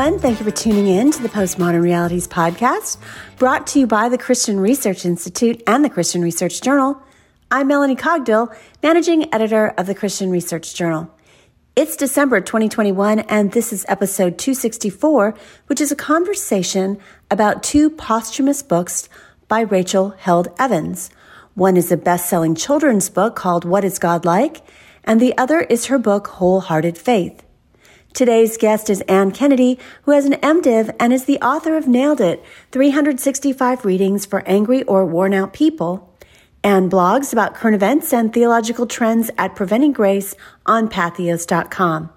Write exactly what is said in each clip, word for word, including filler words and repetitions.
everyone. Thank you for tuning in to the Postmodern Realities podcast, brought to you by the Christian Research Institute and the Christian Research Journal. I'm Melanie Cogdill, managing editor of the Christian Research Journal. It's December twenty twenty-one, and this is episode two sixty-four, which is a conversation about two posthumous books by Rachel Held Evans. One is a best-selling children's book called What is God Like?, and the other is her book Wholehearted Faith. Today's guest is Ann Kennedy, who has an MDiv and is the author of Nailed It, three hundred sixty-five Readings for Angry or Worn-Out People, and blogs about current events and theological trends at Preventing Grace on Patheos dot com.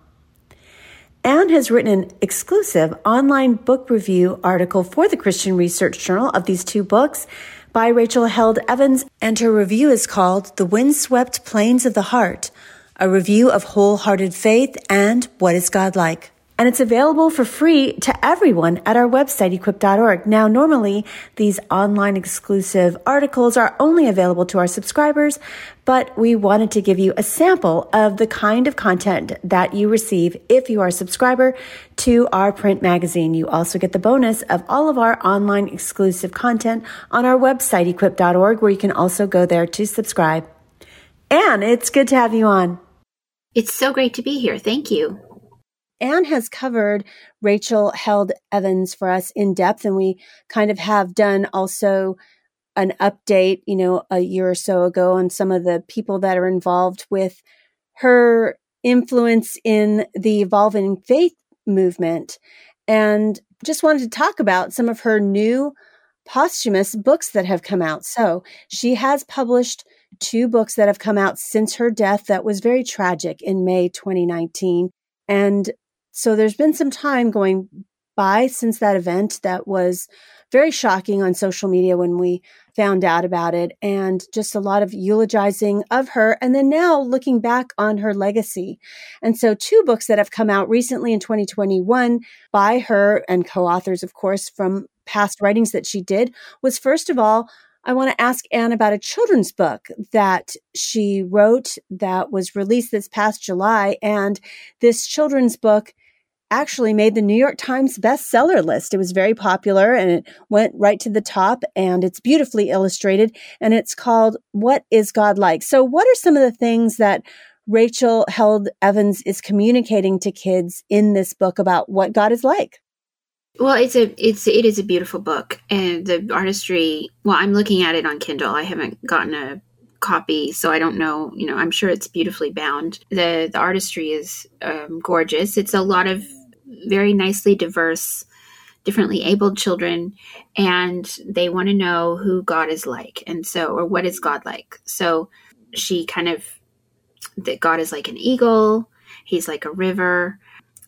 Ann has written an exclusive online book review article for the Christian Research Journal of these two books by Rachel Held Evans, and her review is called The Windswept Plains of the Heart, a review of Wholehearted Faith and What is God Like? And it's available for free to everyone at our website, equip dot org. Now, normally, these online exclusive articles are only available to our subscribers, but we wanted to give you a sample of the kind of content that you receive if you are a subscriber to our print magazine. You also get the bonus of all of our online exclusive content on our website, equip dot org, where you can also go there to subscribe. Ann, it's good to have you on. It's so great to be here. Thank you. Ann has covered Rachel Held Evans for us in depth, and we kind of have done also an update, you know, a year or so ago on some of the people that are involved with her influence in the evolving faith movement. And just wanted to talk about some of her new posthumous books that have come out. So she has published two books that have come out since her death that was very tragic in May twenty nineteen. And so there's been some time going by since that event that was very shocking on social media when we found out about it, and just a lot of eulogizing of her, and then now looking back on her legacy. And so two books that have come out recently in twenty twenty-one by her and co-authors, of course, from past writings that she did was, first of all, I want to ask Ann about a children's book that she wrote that was released this past July. And this children's book actually made the New York Times bestseller list. It was very popular and it went right to the top, and it's beautifully illustrated, and it's called What is God Like? So what are some of the things that Rachel Held Evans is communicating to kids in this book about what God is like? Well, it's a it's it is a beautiful book, and the artistry. Well, I'm looking at it on Kindle. I haven't gotten a copy, so I don't know. You know, I'm sure it's beautifully bound. the The artistry is um, gorgeous. It's a lot of very nicely diverse, differently abled children, and they want to know who God is like, and so, or what is God like. So she kind of that God is like an eagle. He's like a river.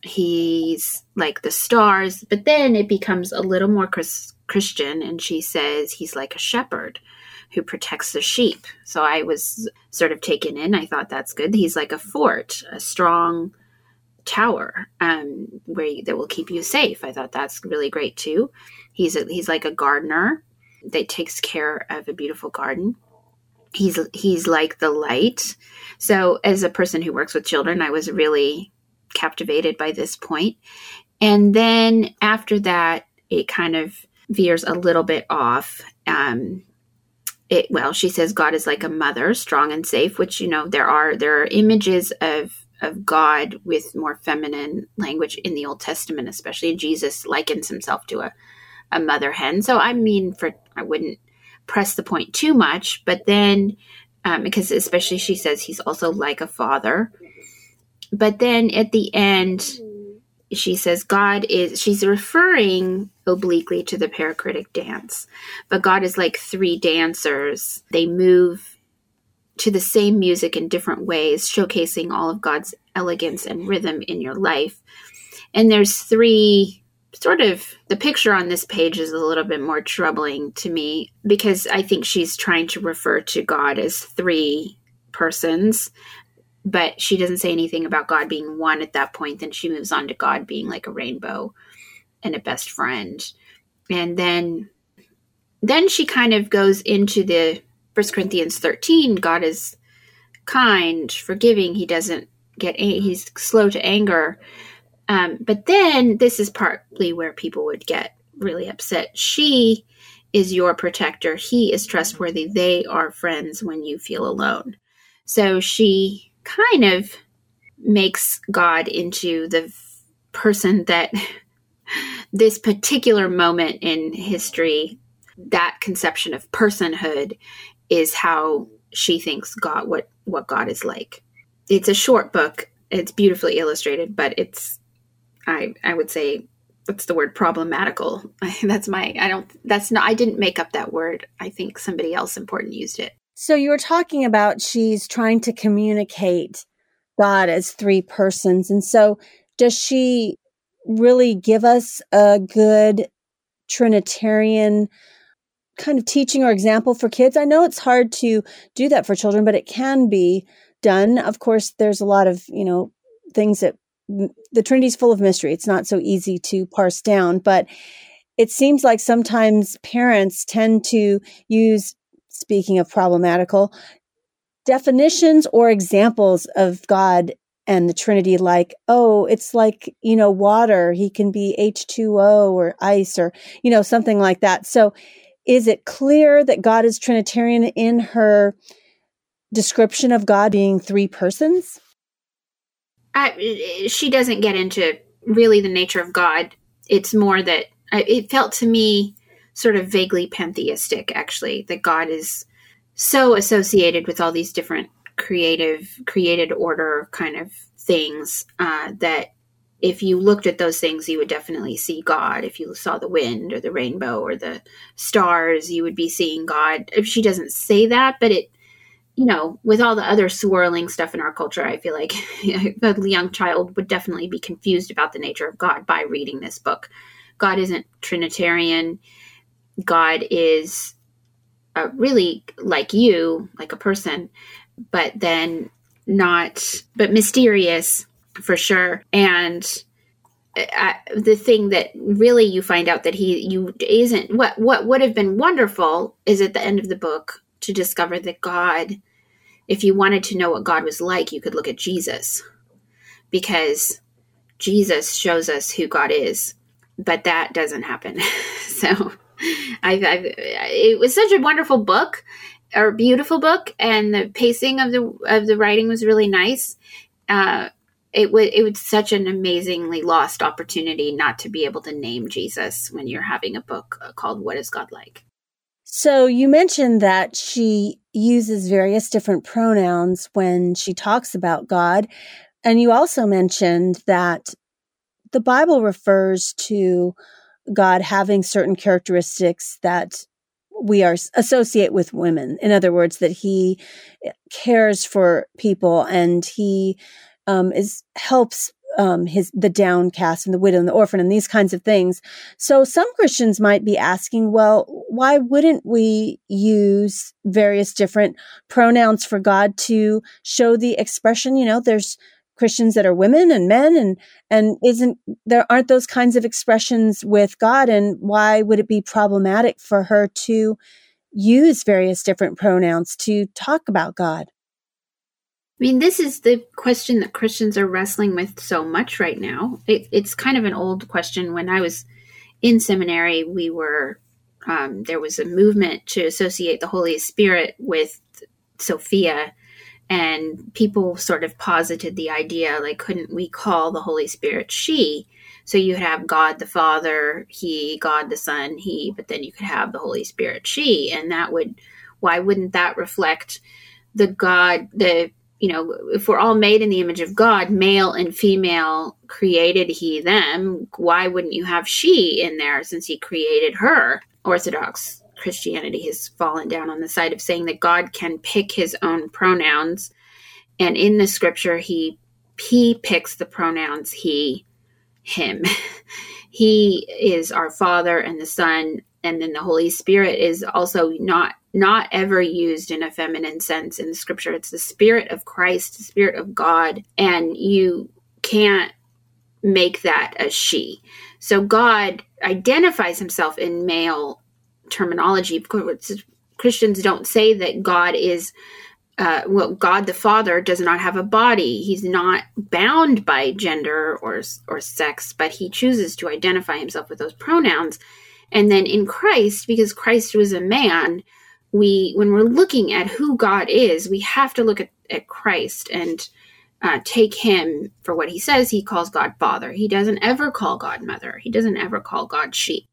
He's like the stars, but then it becomes a little more Chris, Christian, and she says he's like a shepherd who protects the sheep. So I was sort of taken in. I thought that's good. He's like a fort, a strong tower um, where you, that will keep you safe. I thought that's really great too. He's a, he's like a gardener that takes care of a beautiful garden. He's he's like the light. So as a person who works with children, I was really captivated by this point. And then after that, it kind of veers a little bit off. Um, it, well, she says God is like a mother, strong and safe, which, you know, there are, there are images of, of God with more feminine language in the Old Testament, especially Jesus likens himself to a, a mother hen. So, I mean, for, I wouldn't press the point too much, but then, um, because especially she says he's also like a father. But then at the end, she says God is, she's referring obliquely to the pericritic dance, but God is like three dancers. They move to the same music in different ways, showcasing all of God's elegance and rhythm in your life. And there's three sort of, the picture on this page is a little bit more troubling to me, because I think she's trying to refer to God as three persons. But she doesn't say anything about God being one at that point. Then she moves on to God being like a rainbow and a best friend. And then, then she kind of goes into the First Corinthians thirteen. God is kind, forgiving. He doesn't get, he's slow to anger. Um, but then this is partly where people would get really upset. She is your protector. He is trustworthy. They are friends when you feel alone. So she kind of makes God into the person that this particular moment in history, that conception of personhood is how she thinks God, what, what God is like. It's a short book. It's beautifully illustrated, but it's, I, I would say, what's the word? Problematical. That's my, I don't, that's not, I didn't make up that word. I think somebody else important used it. So you were talking about she's trying to communicate God as three persons. And so does she really give us a good Trinitarian kind of teaching or example for kids? I know it's hard to do that for children, but it can be done. Of course, there's a lot of, you know, things that the Trinity's full of mystery. It's not so easy to parse down, but it seems like sometimes parents tend to use, speaking of problematical, definitions or examples of God and the Trinity, like, oh, it's like, you know, water. He can be H two O or ice or, you know, something like that. So is it clear that God is Trinitarian in her description of God being three persons? I, she doesn't get into really the nature of God. It's more that it felt to me sort of vaguely pantheistic, actually, that God is so associated with all these different creative, created order kind of things uh, that if you looked at those things, you would definitely see God. If you saw the wind or the rainbow or the stars, you would be seeing God. If she doesn't say that, but it, you know, with all the other swirling stuff in our culture, I feel like a young child would definitely be confused about the nature of God by reading this book. God isn't Trinitarian. God is uh, really like you, like a person, but then not, but mysterious for sure. And uh, the thing that really you find out that he, you isn't, what, what would have been wonderful is at the end of the book to discover that God, if you wanted to know what God was like, you could look at Jesus, because Jesus shows us who God is, but that doesn't happen. So I, I, it was such a wonderful book, or beautiful book, and the pacing of the of the writing was really nice. Uh, it was it was such an amazingly lost opportunity not to be able to name Jesus when you're having a book called "What Is God Like?" So you mentioned that she uses various different pronouns when she talks about God. And you also mentioned that the Bible refers to God having certain characteristics that we are associate with women. In other words, that he cares for people and he um, is helps Um, his the downcast and the widow and the orphan and these kinds of things. So some Christians might be asking, well, why wouldn't we use various different pronouns for God to show the expression? You know, there's Christians that are women and men, and and isn't there aren't those kinds of expressions with God? And why would it be problematic for her to use various different pronouns to talk about God? I mean, this is the question that Christians are wrestling with so much right now. It, it's kind of an old question. When I was in seminary, we were, um, there was a movement to associate the Holy Spirit with Sophia, and people sort of posited the idea, like, couldn't we call the Holy Spirit she? So you could have God the Father, he, God the Son, he, but then you could have the Holy Spirit she, and that would, why wouldn't that reflect the God, the you know, if we're all made in the image of God, male and female created he them, why wouldn't you have she in there since he created her? Orthodox Christianity has fallen down on the side of saying that God can pick his own pronouns. And in the scripture, he, he picks the pronouns he, him. He is our Father and the Son, and then the Holy Spirit is also not not ever used in a feminine sense in the scripture. It's the Spirit of Christ, the Spirit of God, and you can't make that a she. So God identifies himself in male terminology. Christians don't say that God is uh, well, God the Father does not have a body. He's not bound by gender or or sex, but he chooses to identify himself with those pronouns. And then in Christ, because Christ was a man, we, when we're looking at who God is, we have to look at, at Christ and uh, take him for what he says. He calls God Father. He doesn't ever call God Mother. He doesn't ever call God she.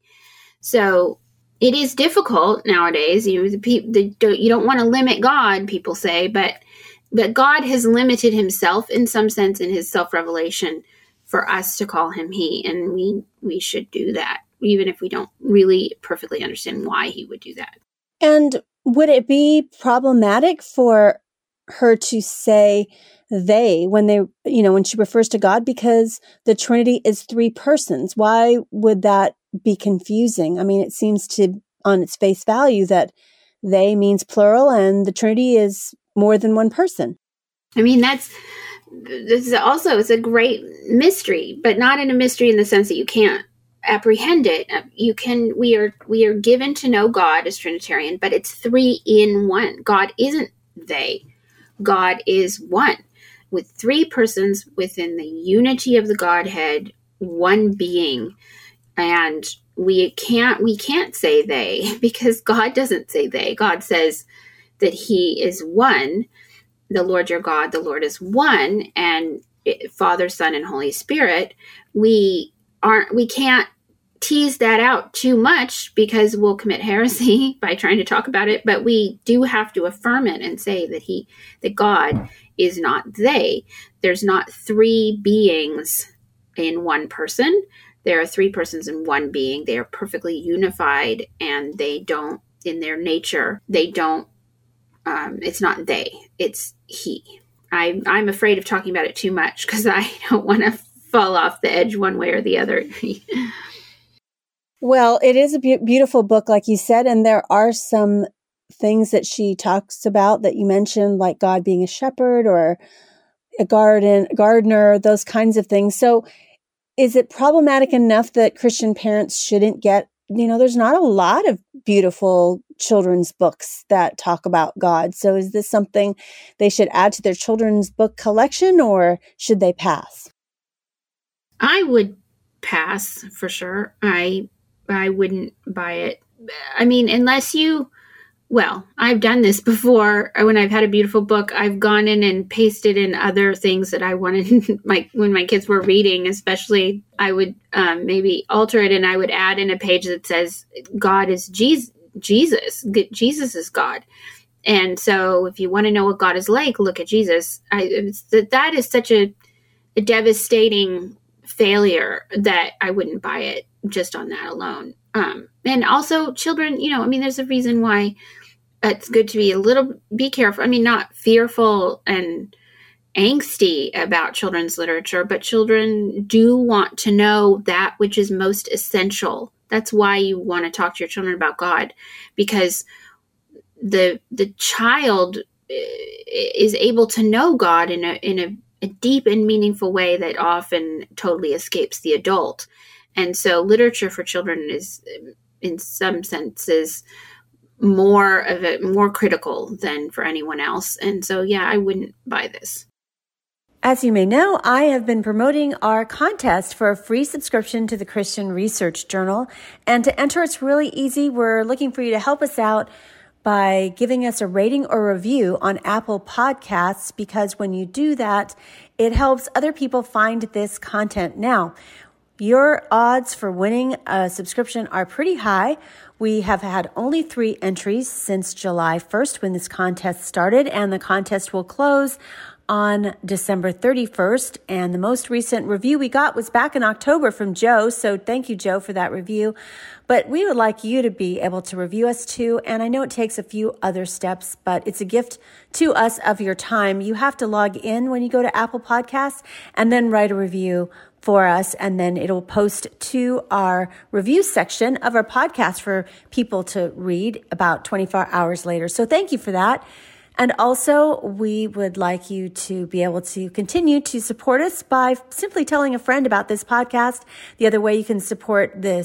So it is difficult nowadays. You know, the, the, you don't want to limit God, people say, but but God has limited himself in some sense in his self-revelation for us to call him he, and we we should do that, even if we don't really perfectly understand why he would do that. And would it be problematic for her to say they when they, you know, when she refers to God, because the Trinity is three persons? Why would that be confusing? I mean, it seems to, on its face value, that they means plural and the Trinity is more than one person. I mean, that's, this is also, it's a great mystery, but not in a mystery in the sense that you can't apprehend it. You can, we are, we are given to know God as Trinitarian, but it's three in one. God isn't they. God is one, with three persons within the unity of the Godhead, one being. And we can't, we can't say they, because God doesn't say they. God says that he is one. The Lord your God, the Lord is one, and Father, Son, and Holy Spirit. We aren't, we can't tease that out too much because we'll commit heresy by trying to talk about it, but we do have to affirm it and say that he, that God is not they. There's not three beings in one person. There are three persons in one being. They are perfectly unified, and they don't, in their nature, they don't, um, it's not they, it's he. I, I'm afraid of talking about it too much because I don't want to fall off the edge one way or the other. Well, it is a be- beautiful book, like you said, and there are some things that she talks about that you mentioned, like God being a shepherd or a garden gardener, those kinds of things. So is it problematic enough that Christian parents shouldn't get, you know, there's not a lot of beautiful children's books that talk about God. So is this something they should add to their children's book collection, or should they pass? I would pass for sure. I I wouldn't buy it. I mean, unless you, well, I've done this before. When I've had a beautiful book, I've gone in and pasted in other things that I wanted, like when my kids were reading, especially, I would um, maybe alter it and I would add in a page that says, God is Jesus. Jesus. Jesus is God. And so if you want to know what God is like, look at Jesus. I, it's, that, that is such a, a devastating failure that I wouldn't buy it just on that alone. Um, and also children, you know, I mean, there's a reason why it's good to be a little, be careful. I mean, not fearful and angsty about children's literature, but children do want to know that which is most essential. That's why you want to talk to your children about God, because the, the child is able to know God in a, in a, a deep and meaningful way that often totally escapes the adult. And so literature for children is, in some senses, more of it, more critical than for anyone else. And so, yeah, I wouldn't buy this. As you may know, I have been promoting our contest for a free subscription to the Christian Research Journal. And to enter, it's really easy. We're looking for you to help us out by giving us a rating or review on Apple Podcasts, because when you do that, it helps other people find this content. Now, your odds for winning a subscription are pretty high. We have had only three entries since July first when this contest started, and the contest will close on December thirty-first. And the most recent review we got was back in October from Joe. So thank you, Joe, for that review. But we would like you to be able to review us too. And I know it takes a few other steps, but it's a gift to us of your time. You have to log in when you go to Apple Podcasts and then write a review for us. And then it'll post to our review section of our podcast for people to read about twenty-four hours later. So thank you for that. And also, we would like you to be able to continue to support us by simply telling a friend about this podcast. The other way you can support this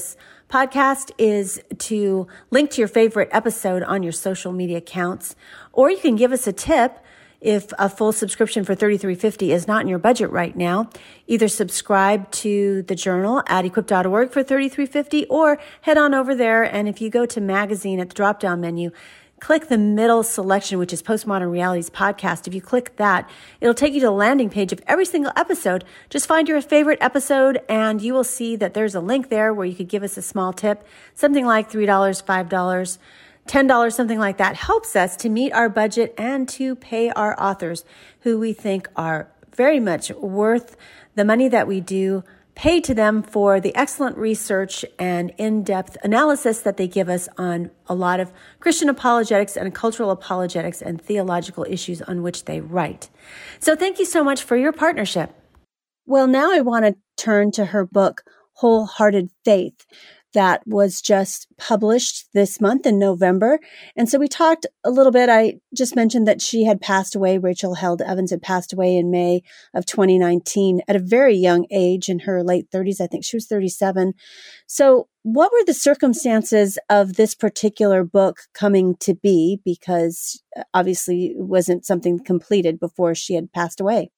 podcast is to link to your favorite episode on your social media accounts, or you can give us a tip if a full subscription for thirty-three fifty is not in your budget right now. Either subscribe to the journal at equip dot org for thirty-three fifty, or head on over there, and if you go to magazine at the drop-down menu, click the middle selection, which is Postmodern Realities Podcast. If you click that, it'll take you to the landing page of every single episode. Just find your favorite episode, and you will see that there's a link there where you could give us a small tip, something like three dollars, five dollars, ten dollars, something like that. Helps us to meet our budget and to pay our authors, who we think are very much worth the money that we do pay to them for the excellent research and in-depth analysis that they give us on a lot of Christian apologetics and cultural apologetics and theological issues on which they write. So thank you so much for your partnership. Well, now I want to turn to her book, Wholehearted Faith, that was just published this month in November. And so we talked a little bit. I just mentioned that she had passed away. Rachel Held Evans had passed away in May of twenty nineteen at a very young age, in her late thirties. I think she was thirty-seven. So what were the circumstances of this particular book coming to be? Because obviously it wasn't something completed before she had passed away.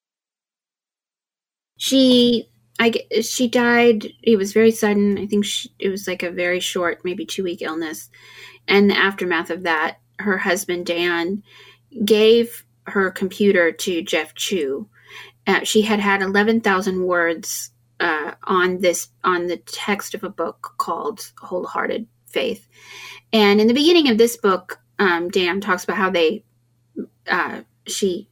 She... I, she died, it was very sudden. I think she, it was like a very short, maybe two-week illness. And the aftermath of that, her husband, Dan, gave her computer to Jeff Chu. Uh, she had had eleven thousand words uh, on this on the text of a book called Wholehearted Faith. And in the beginning of this book, um, Dan talks about how they, uh, she,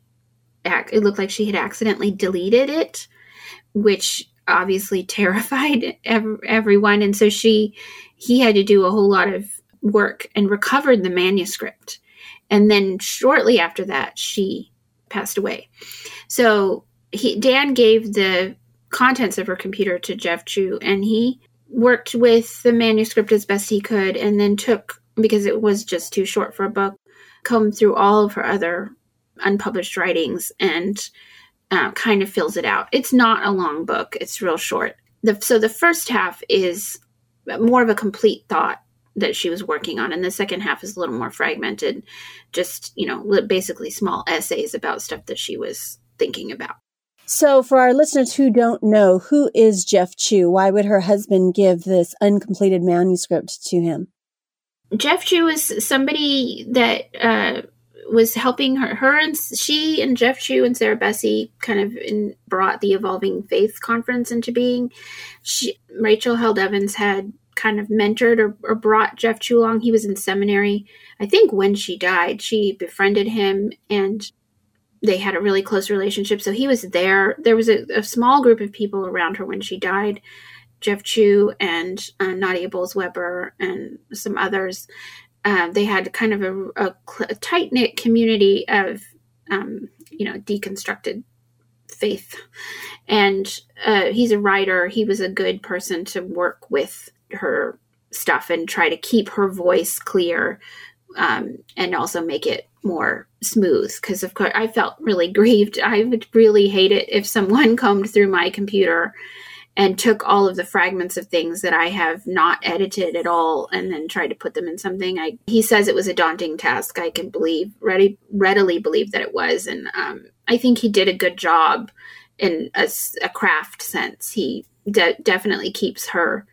it looked like she had accidentally deleted it, which obviously terrified ev- everyone. And so she, he had to do a whole lot of work and recovered the manuscript. And then shortly after that, she passed away. So he, Dan gave the contents of her computer to Jeff Chu, and he worked with the manuscript as best he could, and then took, because it was just too short for a book, combed through all of her other unpublished writings and Uh, kind of fills it out. It's not a long book. It's real short. The, so the first half is more of a complete thought that she was working on, and the second half is a little more fragmented, just, you know, basically small essays about stuff that she was thinking about. So for our listeners who don't know, who is Jeff Chu? Why would her husband give this uncompleted manuscript to him? Jeff Chu is somebody that uh, was helping her, her and she and Jeff Chu and Sarah Bessey kind of in, brought the Evolving Faith Conference into being. She, Rachel Held Evans had kind of mentored or, or brought Jeff Chu along. He was in seminary. I think when she died, she befriended him and they had a really close relationship. So he was there. There was a, a small group of people around her when she died. Jeff Chu and uh, Nadia Bolz-Weber and some others. Uh, they had kind of a, a, a tight-knit community of, um, you know, deconstructed faith. And uh, he's a writer. He was a good person to work with her stuff and try to keep her voice clear, um, and also make it more smooth. Because, of course, I felt really grieved. I would really hate it if someone combed through my computer and took all of the fragments of things that I have not edited at all and then tried to put them in something. I, he says it was a daunting task. I can believe, ready, readily believe that it was. And um, I think he did a good job in a, a craft sense. He de- definitely keeps her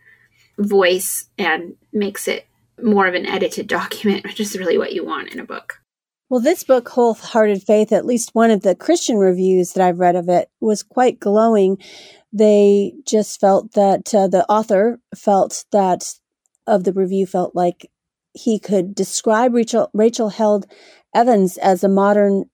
voice and makes it more of an edited document, which is really what you want in a book. Well, this book, Wholehearted Faith, at least one of the Christian reviews that I've read of it, was quite glowing. They just felt that uh, the author felt that of the review felt like he could describe Rachel, Rachel Held Evans as a modern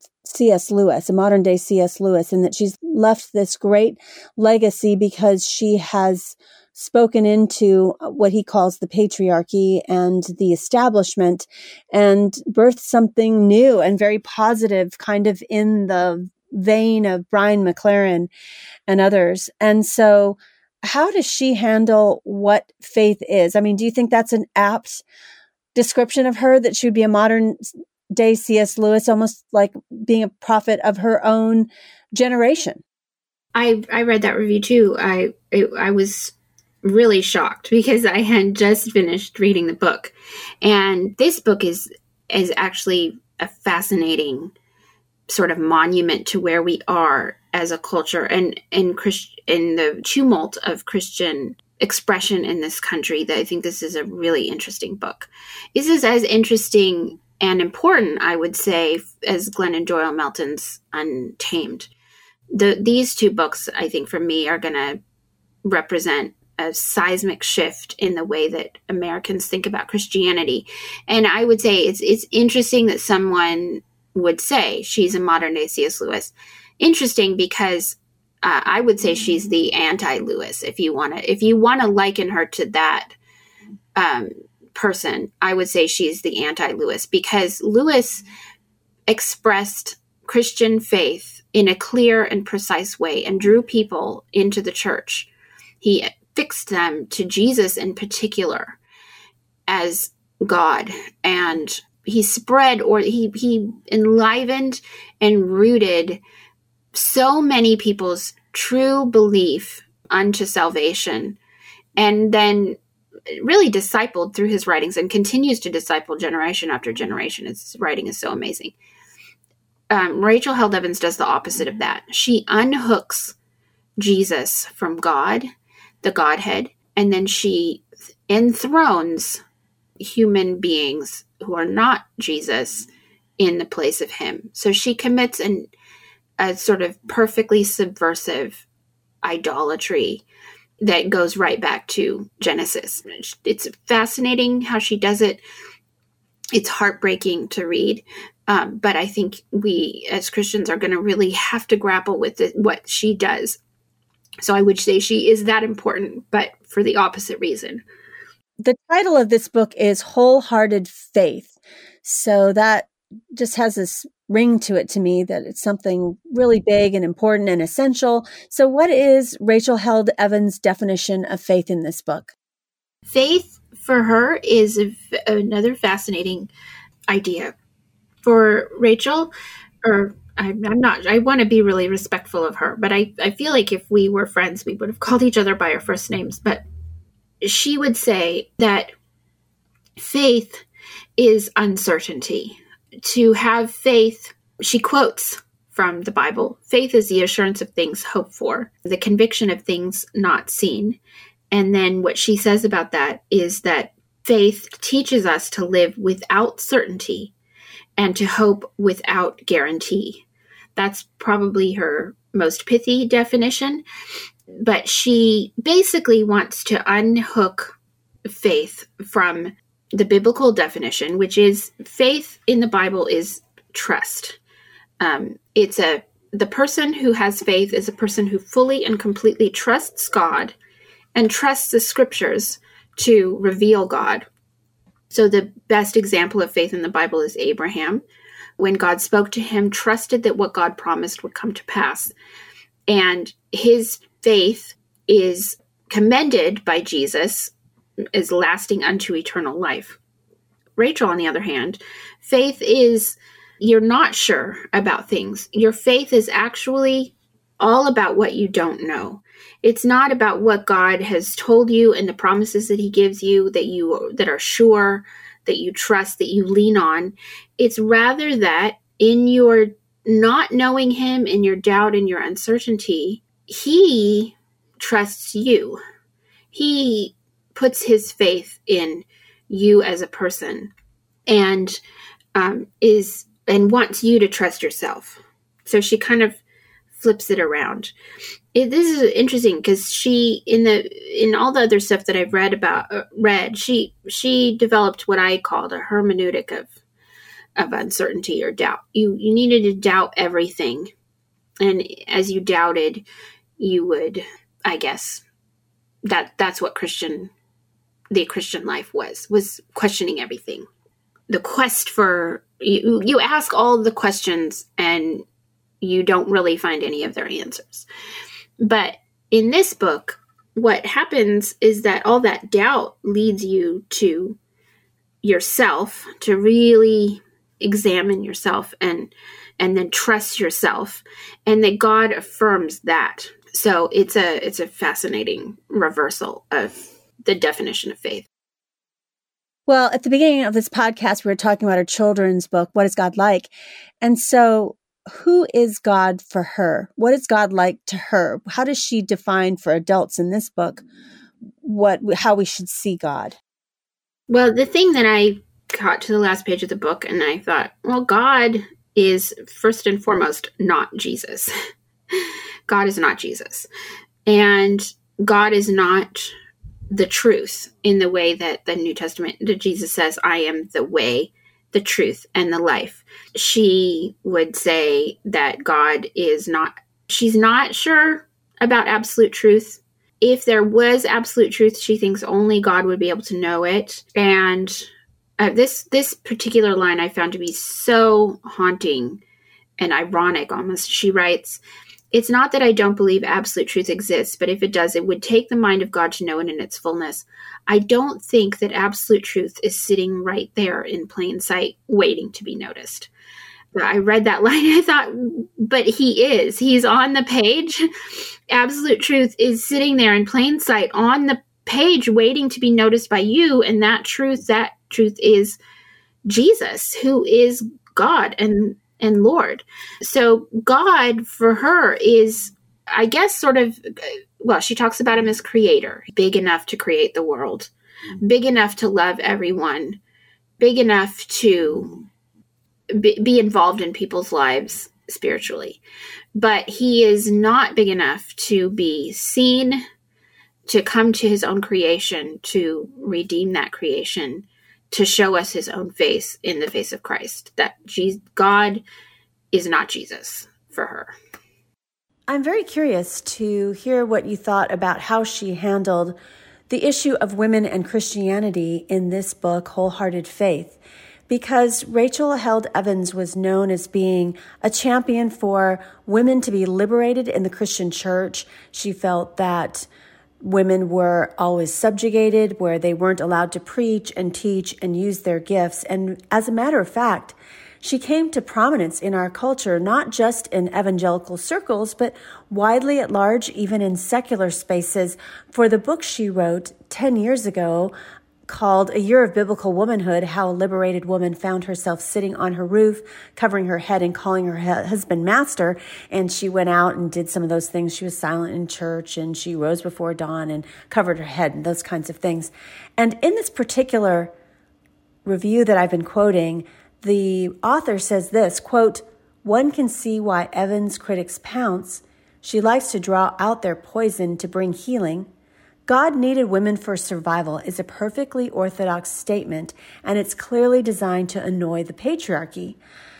C S Lewis, a modern day C S Lewis, and that she's left this great legacy because she has spoken into what he calls the patriarchy and the establishment and birthed something new and very positive, kind of in the vein of Brian McLaren and others. And so how does she handle what faith is? I mean, do you think that's an apt description of her, that she would be a modern day C S Lewis, almost like being a prophet of her own generation? I I read that review too. I I, I was really shocked because I had just finished reading the book. And this book is is actually a fascinating sort of monument to where we are as a culture and in Christ- in the tumult of Christian expression in this country. That I think this is a really interesting book. This is as interesting and important, I would say, as Glennon Doyle Melton's Untamed. The, these two books, I think, for me, are going to represent a seismic shift in the way that Americans think about Christianity. And I would say it's it's interesting that someone would say she's a modern day C S. Lewis. Interesting because uh, I would say she's the anti-Lewis. If you want to, if you want to liken her to that um, person, I would say she's the anti-Lewis because Lewis expressed Christian faith in a clear and precise way and drew people into the church. He fixed them to Jesus in particular as God, and he spread or he he enlivened and rooted so many people's true belief unto salvation, and then really discipled through his writings and continues to disciple generation after generation. His writing is so amazing. Um, Rachel Held Evans does the opposite of that. She unhooks Jesus from God, the Godhead, and then she enthrones human beings who are not Jesus in the place of him. So she commits an, a sort of perfectly subversive idolatry that goes right back to Genesis. It's fascinating how she does it. It's heartbreaking to read. Um, but I think we as Christians are going to really have to grapple with it, what she does. So I would say she is that important, but for the opposite reason. The title of this book is Wholehearted Faith. So that just has this ring to it to me that it's something really big and important and essential. So what is Rachel Held Evans' definition of faith in this book? Faith for her is a, another fascinating idea. For Rachel, or I'm, I'm not, I want to be really respectful of her, but I, I feel like if we were friends, we would have called each other by our first names. But she would say that faith is uncertainty. To have faith, she quotes from the Bible, faith is the assurance of things hoped for, the conviction of things not seen. And then what she says about that is that faith teaches us to live without certainty and to hope without guarantee. That's probably her most pithy definition. But she basically wants to unhook faith from the biblical definition, which is faith in the Bible is trust. Um, it's a the person who has faith is a person who fully and completely trusts God and trusts the scriptures to reveal God. So the best example of faith in the Bible is Abraham. When God spoke to him, trusted that what God promised would come to pass. And his faith is commended by Jesus as lasting unto eternal life. Rachel, on the other hand, faith is you're not sure about things. Your faith is actually all about what you don't know. It's not about what God has told you and the promises that he gives you that you that are sure, that you trust, that you lean on. It's rather that in your not knowing him, in your doubt, in your uncertainty, he trusts you. He puts his faith in you as a person and um, is and wants you to trust yourself. So she kind of flips it around. It, this is interesting because she, in the in all the other stuff that I've read about, uh, read she she developed what I called a hermeneutic of of uncertainty or doubt. You you needed to doubt everything, and as you doubted, you would, I guess, that that's what Christian the Christian life was was questioning everything. The quest for you you ask all the questions and you don't really find any of their answers. But in this book, what happens is that all that doubt leads you to yourself, to really examine yourself and and then trust yourself, and that God affirms that So it's a it's a fascinating reversal of the definition of faith. Well, at the beginning of this podcast, we were talking about a children's book, What is God Like? And so who is God for her? What is God like to her? How does she define for adults in this book what how we should see God? Well, the thing that I got to the last page of the book and I thought, well, God is first and foremost not Jesus. God is not Jesus. And God is not the truth in the way that the New Testament, that Jesus says, I am the way, the truth, and the life. She would say that God is not, she's not sure about absolute truth. If there was absolute truth, she thinks only God would be able to know it. And uh, this this particular line I found to be so haunting and ironic almost. She writes, it's not that I don't believe absolute truth exists, but if it does, it would take the mind of God to know it in its fullness. I don't think that absolute truth is sitting right there in plain sight, waiting to be noticed. But I read that line and I thought, but he is. He's on the page. Absolute truth is sitting there in plain sight on the page, waiting to be noticed by you. And that truth, that truth is Jesus, who is God and and Lord. So God for her is, I guess, sort of, well, she talks about him as creator, big enough to create the world, big enough to love everyone, big enough to be, be involved in people's lives spiritually. But he is not big enough to be seen, to come to his own creation, to redeem that creation, to show us his own face in the face of Christ. That Jesus, God is not Jesus for her. I'm very curious to hear what you thought about how she handled the issue of women and Christianity in this book, Wholehearted Faith, because Rachel Held Evans was known as being a champion for women to be liberated in the Christian church. She felt that women were always subjugated, where they weren't allowed to preach and teach and use their gifts. And as a matter of fact, she came to prominence in our culture, not just in evangelical circles, but widely at large, even in secular spaces, for the book she wrote ten years ago called A Year of Biblical Womanhood, How a Liberated Woman Found Herself Sitting on Her Roof, Covering Her Head and Calling Her Husband Master. And she went out and did some of those things. She was silent in church and she rose before dawn and covered her head and those kinds of things. And in this particular review that I've been quoting, the author says this, quote, one can see why Evans' critics pounce. She likes to draw out their poison to bring healing. God needed women for survival is a perfectly orthodox statement, and it's clearly designed to annoy the patriarchy.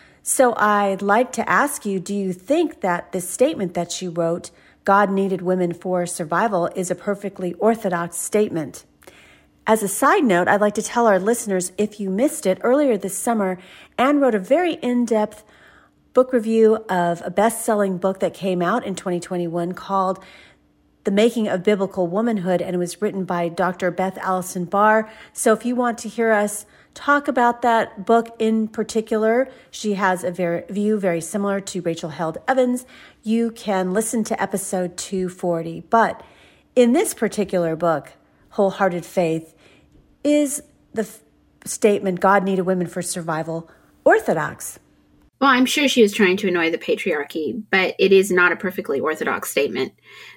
So I'd like to ask you, do you think that this statement that she wrote, God needed women for survival, is a perfectly orthodox statement? As a side note, I'd like to tell our listeners, if you missed it, earlier this summer, Anne wrote a very in-depth book review of a best-selling book that came out in twenty twenty-one called The Making of Biblical Womanhood, and it was written by Doctor Beth Allison Barr. So if you want to hear us talk about that book in particular, she has a very, view very similar to Rachel Held Evans. You can listen to episode two forty. But in this particular book, Wholehearted Faith, is the f- statement, God needed women for survival, orthodox? Well, I'm sure she was trying to annoy the patriarchy, but it is not a perfectly orthodox statement.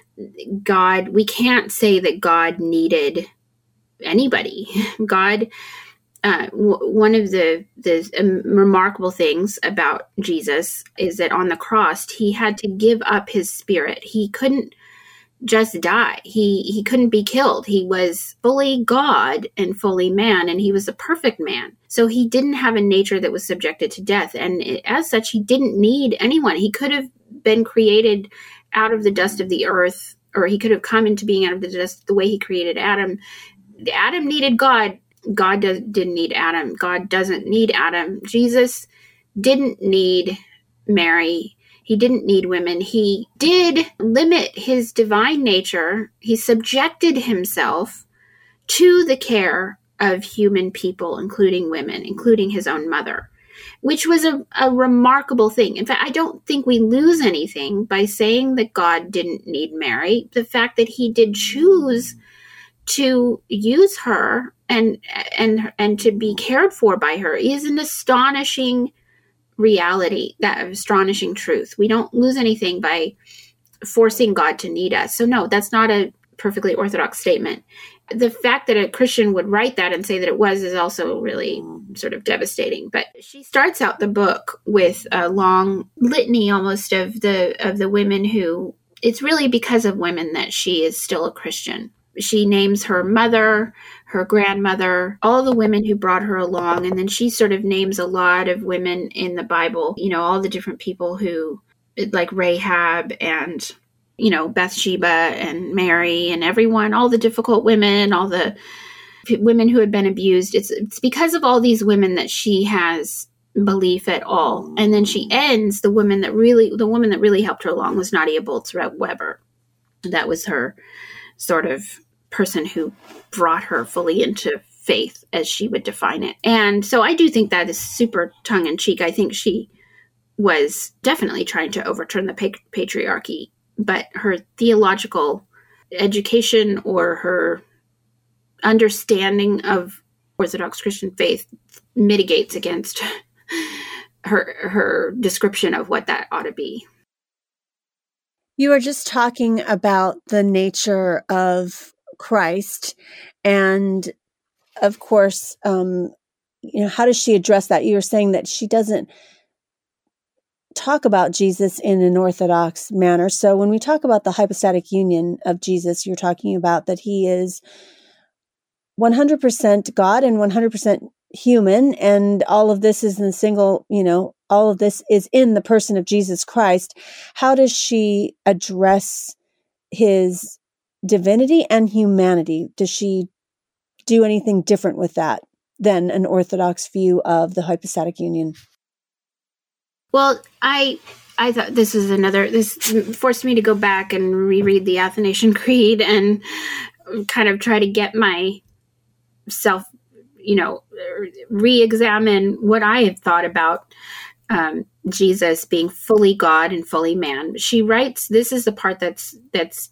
God, we can't say that God needed anybody. God, uh, w- one of the, the um, remarkable things about Jesus is that on the cross, he had to give up his spirit. He couldn't just die. He, he couldn't be killed. He was fully God and fully man, and he was a perfect man. So he didn't have a nature that was subjected to death. And it, as such, he didn't need anyone. He could have been created out of the dust of the earth, or he could have come into being out of the dust the way he created Adam. Adam needed God. God does, didn't need Adam. God doesn't need Adam. Jesus didn't need Mary. He didn't need women. He did limit his divine nature. He subjected himself to the care of human people, including women, including his own mother. which was a, a remarkable thing. In fact, I don't think we lose anything by saying that God didn't need Mary. The fact that he did choose to use her and and and to be cared for by her is an astonishing reality, that astonishing truth. We don't lose anything by forcing God to need us. So no, that's not a perfectly orthodox statement. The fact that a Christian would write that and say that it was is also really sort of devastating. But she starts out the book with a long litany almost of the of the women who, it's really because of women that she is still a Christian. She names her mother, her grandmother, all the women who brought her along. And then she sort of names a lot of women in the Bible, you know, all the different people who, like Rahab and, you know, Bathsheba and Mary and everyone, all the difficult women, all the p- women who had been abused. It's, it's because of all these women that she has belief at all. And then she ends, the woman that really, the woman that really helped her along was Nadia Bolz-Weber. That was her sort of person who brought her fully into faith, as she would define it. And so I do think that is super tongue-in-cheek. I think she was definitely trying to overturn the pa- patriarchy, but her theological education or her understanding of Orthodox Christian faith mitigates against her her description of what that ought to be. You were just talking about the nature of Christ, and of course, um, you know, how does she address that? You were saying that she doesn't talk about Jesus in an orthodox manner. So when we talk about the hypostatic union of Jesus, you're talking about that he is one hundred percent God and one hundred percent human, and all of this is in the single, you know, all of this is in the person of Jesus Christ. How does she address his divinity and humanity? Does she do anything different with that than an orthodox view of the hypostatic union? Well, I I thought this was another, this forced me to go back and reread the Athanasian Creed and kind of try to get myself, you know, re-examine what I had thought about um, Jesus being fully God and fully man. She writes, this is the part that's that's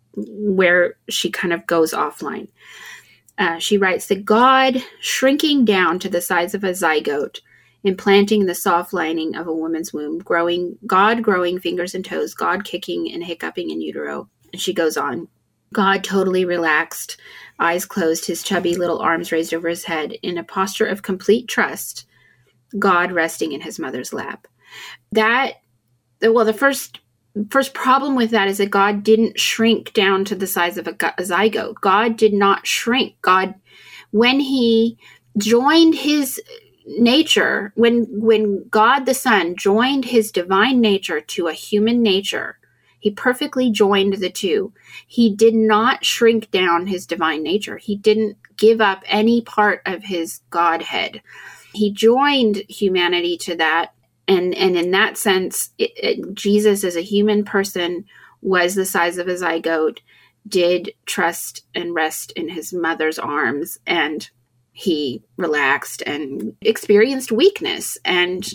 where she kind of goes offline. Uh, she writes that God shrinking down to the size of a zygote, implanting the soft lining of a woman's womb, growing, God growing fingers and toes, God kicking and hiccuping in utero. And she goes on. God totally relaxed, eyes closed, his chubby little arms raised over his head in a posture of complete trust, God resting in his mother's lap. That, well, the first first problem with that is that God didn't shrink down to the size of a, a zygote. God did not shrink. God, when he joined his nature, when when God the Son joined his divine nature to a human nature, he perfectly joined the two. He did not shrink down his divine nature. He didn't give up any part of his Godhead. He joined humanity to that. And, and in that sense, it, it, Jesus as a human person was the size of a zygote, did trust and rest in his mother's arms, and he relaxed and experienced weakness and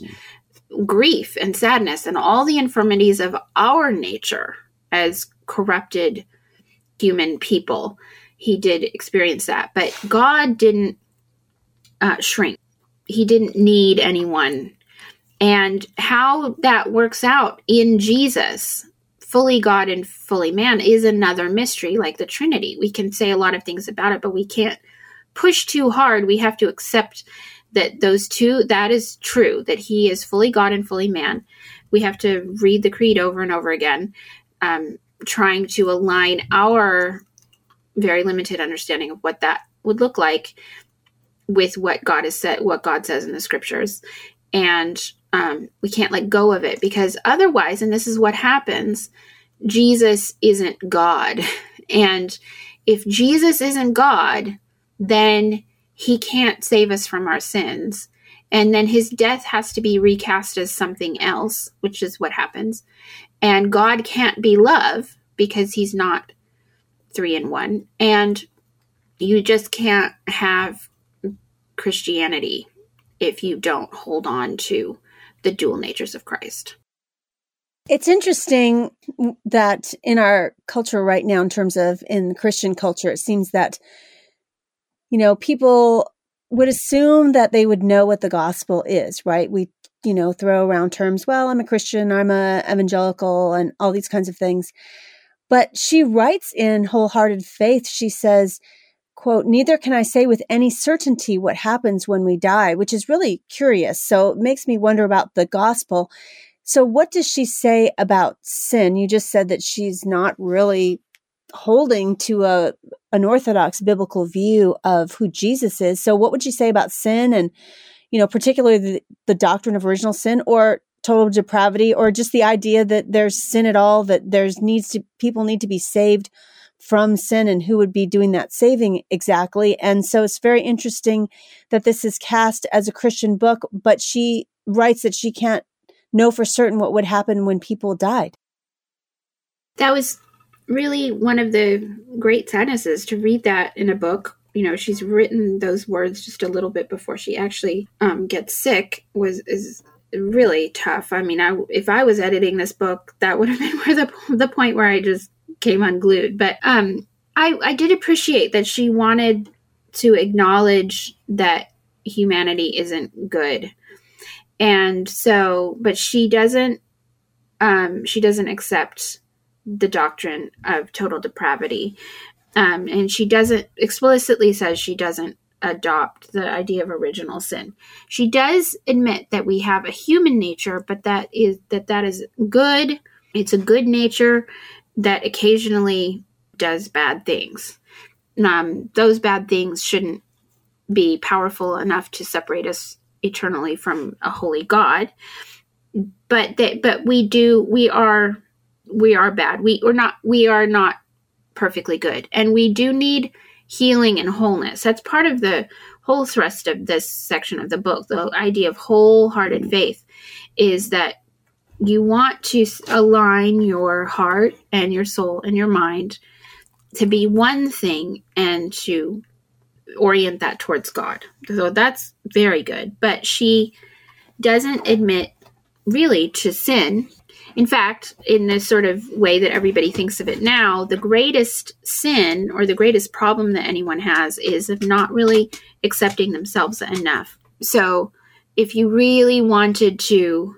grief and sadness and all the infirmities of our nature as corrupted human people. He did experience that, but God didn't uh, shrink. He didn't need anyone. And how that works out in Jesus, fully God and fully man, is another mystery, like the Trinity. We can say a lot of things about it, but we can't push too hard. We have to accept that those two, that is true, that he is fully God and fully man. We have to read the creed over and over again, um, trying to align our very limited understanding of what that would look like with what God has said, what God says in the scriptures. And um, we can't let go of it, because otherwise, and this is what happens, Jesus isn't God. And if Jesus isn't God, then he can't save us from our sins. And then his death has to be recast as something else, which is what happens. And God can't be love because he's not three in one. And you just can't have Christianity if you don't hold on to the dual natures of Christ. It's interesting that in our culture right now, in terms of in Christian culture, it seems that, you know, people would assume that they would know what the gospel is, right? We, you know, throw around terms, well, I'm a Christian, I'm a evangelical, and all these kinds of things. But she writes in Wholehearted Faith, she says, quote, neither can I say with any certainty what happens when we die, which is really curious. So it makes me wonder about the gospel. So what does she say about sin? You just said that she's not really holding to a an orthodox biblical view of who Jesus is. So what would you say about sin and, you know, particularly the, the doctrine of original sin or total depravity, or just the idea that there's sin at all, that there's needs to, people need to be saved from sin, and who would be doing that saving exactly? And so it's very interesting that this is cast as a Christian book, but she writes that she can't know for certain what would happen when people died. That was really one of the great sadnesses to read that in a book. You know, she's written those words just a little bit before she actually um, gets sick. Was is really tough. I mean, I, if I was editing this book, that would have been where the the point where I just came unglued. But um, I, I did appreciate that she wanted to acknowledge that humanity isn't good. And so, but she doesn't, um, she doesn't accept the doctrine of total depravity. Um, and she doesn't explicitly says she doesn't adopt the idea of original sin. She does admit that we have a human nature, but that is, that that is good. It's a good nature that occasionally does bad things. Um, those bad things shouldn't be powerful enough to separate us eternally from a holy God. But that, but we do, we are, we are bad. We are not, we are not perfectly good. And we do need healing and wholeness. That's part of the whole thrust of this section of the book. The idea of wholehearted faith is that you want to align your heart and your soul and your mind to be one thing and to orient that towards God. So that's very good. But she doesn't admit really to sin. In fact, in this sort of way that everybody thinks of it now, the greatest sin or the greatest problem that anyone has is of not really accepting themselves enough. So if you really wanted to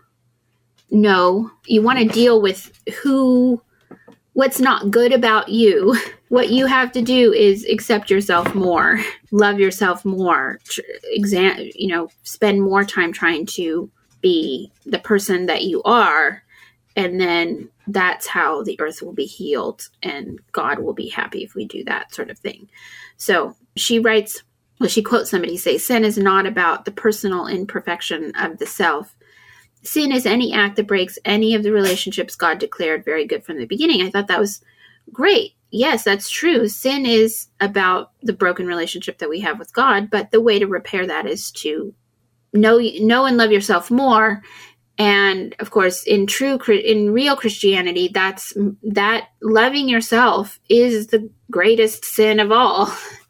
know, you want to deal with who, what's not good about you, what you have to do is accept yourself more, love yourself more, exam, you know, spend more time trying to be the person that you are. And then that's how the earth will be healed and God will be happy if we do that sort of thing. So she writes, well, she quotes somebody say, sin is not about the personal imperfection of the self. Sin is any act that breaks any of the relationships God declared very good from the beginning. I thought that was great. Yes, that's true. Sin is about the broken relationship that we have with God, but the way to repair that is to know, know and love yourself more. And of course, in true, in real Christianity, that's that loving yourself is the greatest sin of all.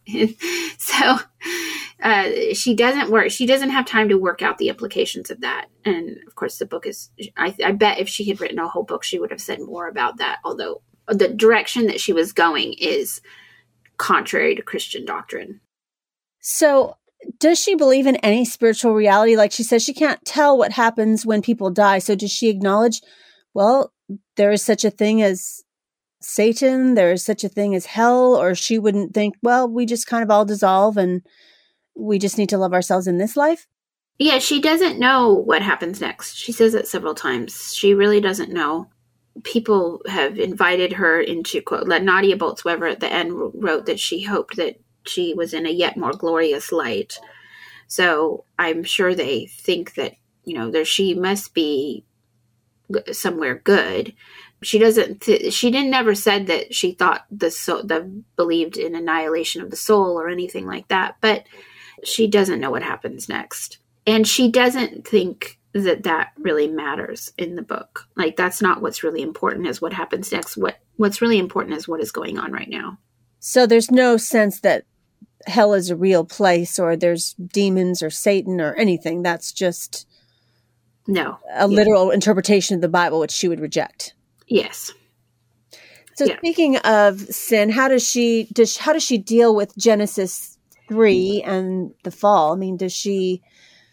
So uh, she doesn't work. She doesn't have time to work out the implications of that. And of course, the book is, I, I bet if she had written a whole book, she would have said more about that. Although the direction that she was going is contrary to Christian doctrine. So does she believe in any spiritual reality? Like she says, she can't tell what happens when people die. So does she acknowledge, well, there is such a thing as Satan, there is such a thing as hell, or she wouldn't think, well, we just kind of all dissolve and we just need to love ourselves in this life? Yeah, she doesn't know what happens next. She says it several times. She really doesn't know. People have invited her into, quote, Nadia Bolz-Weber at the end wrote that she hoped that she was in a yet more glorious light. So I'm sure they think that, you know, there she must be somewhere good. She doesn't, th- she didn't never said that she thought the soul, the believed in annihilation of the soul or anything like that, but she doesn't know what happens next. And she doesn't think that that really matters in the book. Like, that's not what's really important is what happens next. What, what's really important is what is going on right now. So there's no sense that hell is a real place or there's demons or Satan or anything. That's just no a yeah. literal interpretation of the Bible, which she would reject. Yes. So yeah. Speaking of sin, how does she does how does she deal with Genesis three and the fall? I mean, does she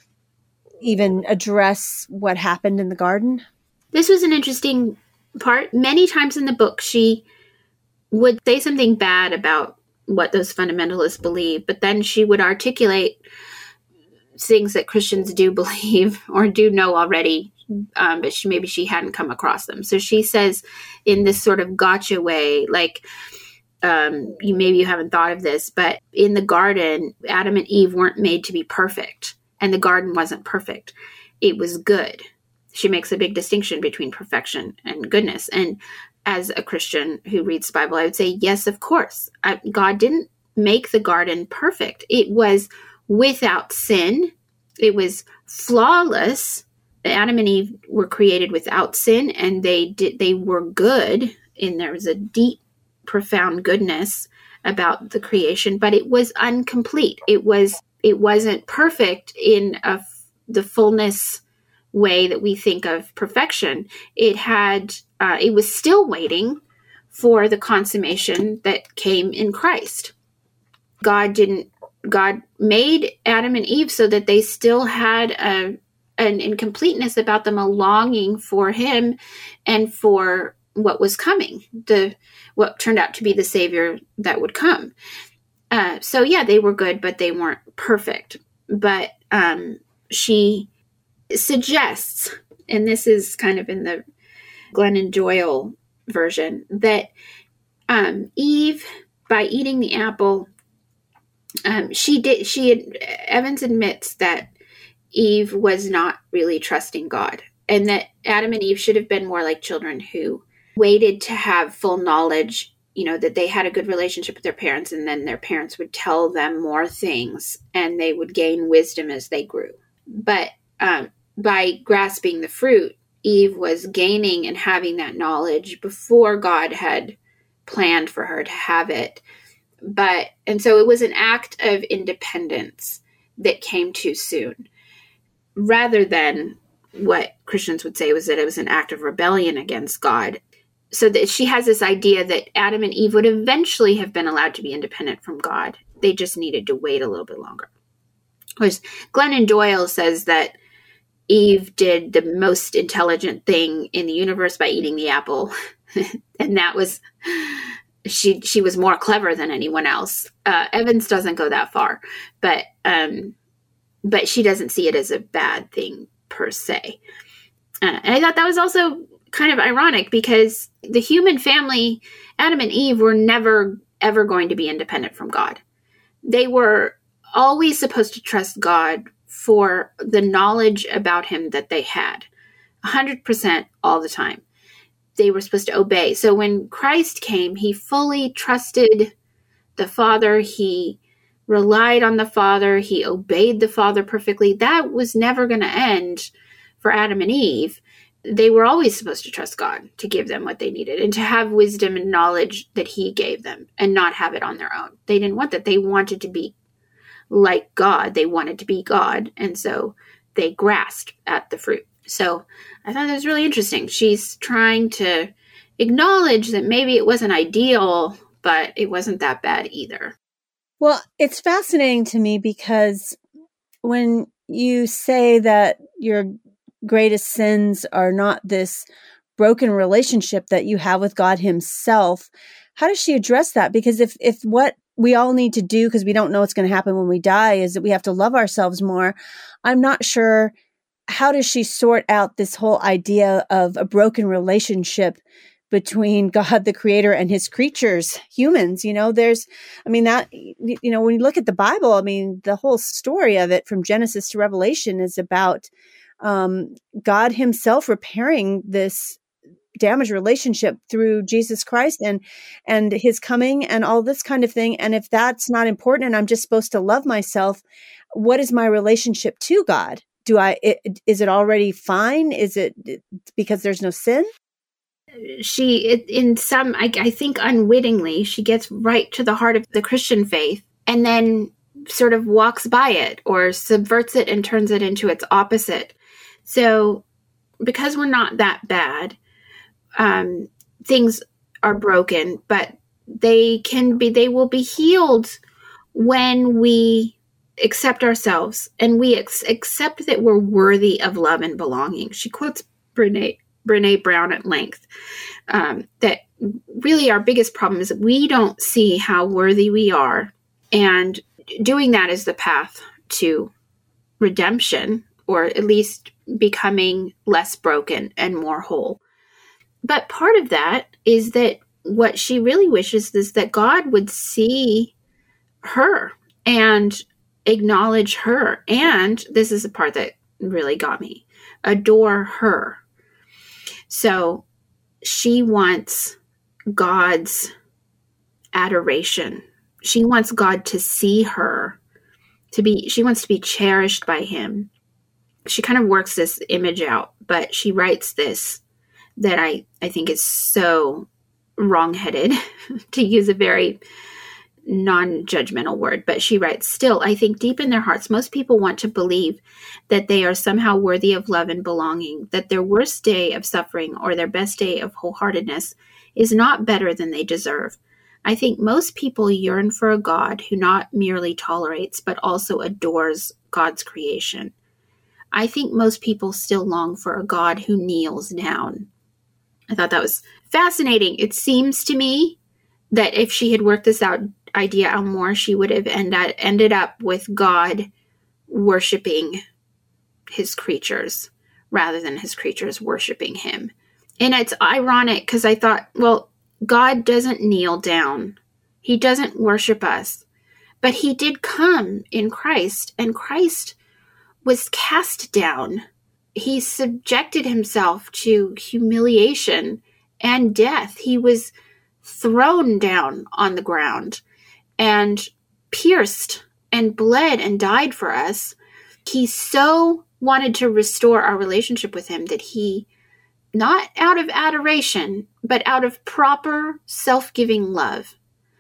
even address what happened in the garden? This was an interesting part. Many times in the book, she would say something bad about what those fundamentalists believe, but then she would articulate things that Christians do believe or do know already, um, but she, maybe she hadn't come across them. So she says in this sort of gotcha way, like, um, you maybe you haven't thought of this, but in the garden, Adam and Eve weren't made to be perfect, and the garden wasn't perfect. It was good. She makes a big distinction between perfection and goodness. And as a Christian who reads the Bible, I would say, yes, of course. I, God didn't make the garden perfect. It was without sin. It was flawless. Adam and Eve were created without sin, and they did, they were good. And there was a deep, profound goodness about the creation, but it was incomplete. It was, it wasn't perfect in a, the fullness way that we think of perfection. It had, uh, it was still waiting for the consummation that came in Christ. God didn't, God made Adam and Eve so that they still had a, an incompleteness about them, a longing for him and for what was coming, the, what turned out to be the Savior that would come. Uh, so yeah, they were good, but they weren't perfect. But, um, she suggests, and this is kind of in the Glennon Doyle version, that um, Eve, by eating the apple, um, she did. She had, Evans admits that Eve was not really trusting God, and that Adam and Eve should have been more like children who waited to have full knowledge. You know, that they had a good relationship with their parents, and then their parents would tell them more things, and they would gain wisdom as they grew. But um, by grasping the fruit, Eve was gaining and having that knowledge before God had planned for her to have it. But, and so it was an act of independence that came too soon, rather than what Christians would say was that it was an act of rebellion against God. So that she has this idea that Adam and Eve would eventually have been allowed to be independent from God. They just needed to wait a little bit longer. Whereas Glennon Doyle says that Eve did the most intelligent thing in the universe by eating the apple. And that was, she she was more clever than anyone else. Uh, Evans doesn't go that far, but um, but she doesn't see it as a bad thing per se. Uh, and I thought that was also kind of ironic, because the human family, Adam and Eve, were never, ever going to be independent from God. They were always supposed to trust God for the knowledge about him that they had, one hundred percent all the time. They were supposed to obey. So when Christ came, he fully trusted the Father. He relied on the Father. He obeyed the Father perfectly. That was never going to end for Adam and Eve. They were always supposed to trust God to give them what they needed and to have wisdom and knowledge that he gave them and not have it on their own. They didn't want that. They wanted to be like God. They wanted to be God. And so they grasped at the fruit. So I thought that was really interesting. She's trying to acknowledge that maybe it wasn't ideal, but it wasn't that bad either. Well, it's fascinating to me because when you say that your greatest sins are not this broken relationship that you have with God himself, how does she address that? Because if, if what we all need to do, because we don't know what's going to happen when we die, is that we have to love ourselves more, I'm not sure, how does she sort out this whole idea of a broken relationship between God, the creator, and his creatures, humans? You know, there's, I mean, that, you know, when you look at the Bible, I mean, the whole story of it from Genesis to Revelation is about um, God himself repairing this damaged relationship through Jesus Christ and, and his coming and all this kind of thing. And if that's not important and I'm just supposed to love myself, what is my relationship to God? Do I, it, is it already fine? Is it because there's no sin? She, in some, I, I think unwittingly, she gets right to the heart of the Christian faith and then sort of walks by it or subverts it and turns it into its opposite. So because we're not that bad, um, things are broken, but they can be, they will be healed when we accept ourselves and we ex- accept that we're worthy of love and belonging. She quotes Brene, Brene Brown at length, um, that really our biggest problem is that we don't see how worthy we are. And doing that is the path to redemption, or at least becoming less broken and more whole. But part of that is that what she really wishes is that God would see her and acknowledge her. And this is the part that really got me, adore her. So she wants God's adoration. She wants God to see her, to be, she wants to be cherished by him. She kind of works this image out, but she writes this that I, I think is so wrongheaded, to use a very non-judgmental word. But she writes, still, I think deep in their hearts, most people want to believe that they are somehow worthy of love and belonging, that their worst day of suffering or their best day of wholeheartedness is not better than they deserve. I think most people yearn for a God who not merely tolerates, but also adores God's creation. I think most people still long for a God who kneels down. I thought that was fascinating. It seems to me that if she had worked this out idea out more, she would have end up, ended up with God worshiping his creatures rather than his creatures worshiping him. And it's ironic because I thought, well, God doesn't kneel down. He doesn't worship us. But he did come in Christ, and Christ was cast down. He subjected himself to humiliation and death. He was thrown down on the ground and pierced and bled and died for us. He so wanted to restore our relationship with him that he, not out of adoration, but out of proper self-giving love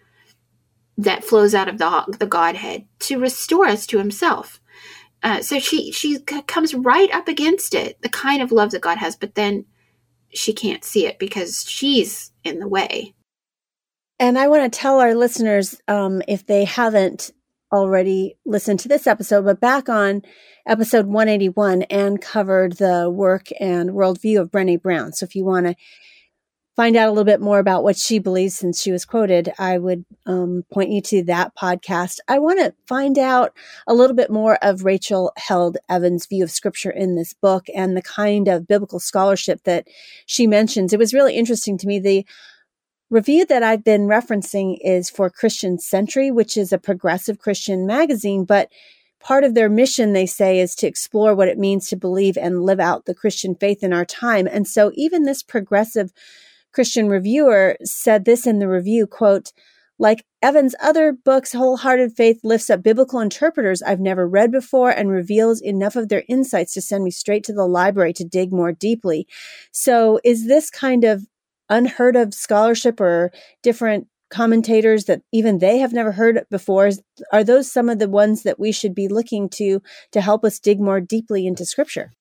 that flows out of the, the Godhead, to restore us to himself. Uh, so she she c- comes right up against it, the kind of love that God has, but then she can't see it because she's in the way. And I want to tell our listeners, um, if they haven't already listened to this episode, but back on episode one eighty-one, Anne covered the work and worldview of Brene Brown. So if you want to find out a little bit more about what she believes, since she was quoted, I would um, point you to that podcast. I want to find out a little bit more of Rachel Held Evans' view of scripture in this book and the kind of biblical scholarship that she mentions. It was really interesting to me. The review that I've been referencing is for Christian Century, which is a progressive Christian magazine, but part of their mission, they say, is to explore what it means to believe and live out the Christian faith in our time. And so even this progressive Christian reviewer said this in the review, quote, like Evans' other books, Wholehearted Faith lifts up biblical interpreters I've never read before and reveals enough of their insights to send me straight to the library to dig more deeply. So is this kind of unheard of scholarship or different commentators that even they have never heard before? Are those some of the ones that we should be looking to to help us dig more deeply into scripture?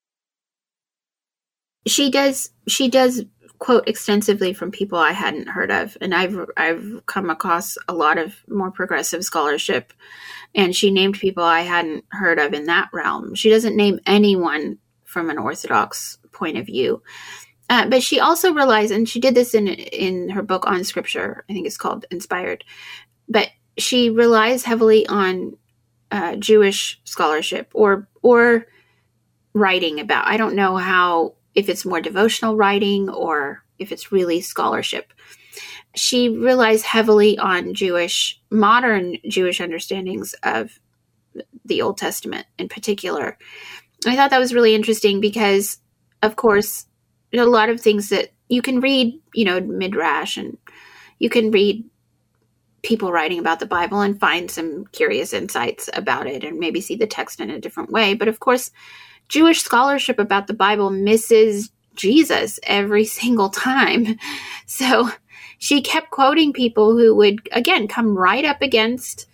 She does, she does quote extensively from people I hadn't heard of. And I've, I've come across a lot of more progressive scholarship, and she named people I hadn't heard of in that realm. She doesn't name anyone from an Orthodox point of view. Uh, but she also relies, and she did this in in her book on scripture, I think it's called Inspired, but she relies heavily on uh, Jewish scholarship or or writing about, I don't know how, if it's more devotional writing or if it's really scholarship. She relies heavily on Jewish, modern Jewish understandings of the Old Testament in particular. I thought that was really interesting because, of course, a lot of things that you can read, you know, Midrash, and you can read people writing about the Bible and find some curious insights about it and maybe see the text in a different way. But of course, Jewish scholarship about the Bible misses Jesus every single time. So she kept quoting people who would, again, come right up against